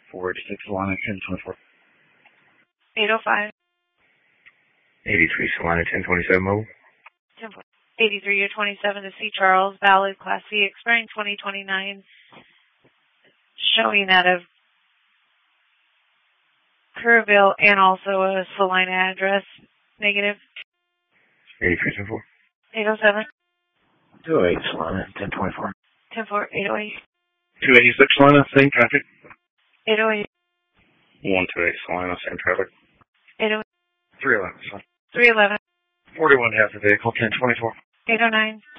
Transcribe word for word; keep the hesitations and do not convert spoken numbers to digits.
four eighty-six, Solana, ten twenty-four. eight oh five. eighty-three, Solana, ten twenty-seven, mobile. ten eighty-three to twenty-seven to C. Charles, valid, Class C, expiring twenty twenty-nine, showing that of Kerrville and also a Salina address, negative. eighty-three, ten four. eight oh seven. two oh eight, Solana, ten twenty-four. ten four, eight oh eight. two eighty-six, Solana, same traffic. eight oh eight. one two eight, Solana, same traffic. eight oh eight. three eleven, Solana. three eleven. forty-one, half the vehicle, ten twenty-four. eight oh nine.